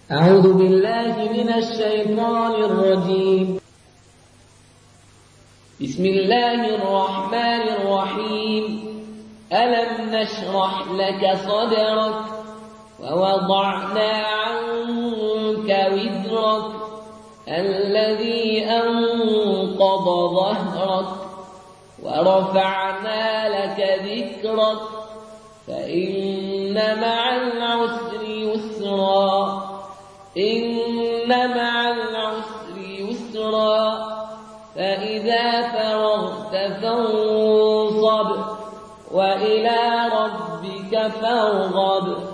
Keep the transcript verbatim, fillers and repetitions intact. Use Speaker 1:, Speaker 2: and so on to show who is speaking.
Speaker 1: أعوذ بالله من الشيطان الرجيم. بسم الله الرحمن الرحيم. ألم نشرح لك صدرك ووضعنا عنك وزرك الذي أنقض ظهرك ورفعنا لك ذكرك فإن مع العسر يسرا إن مع العسر يسرا فإذا فرغت فانصب وإلى ربك فارغب.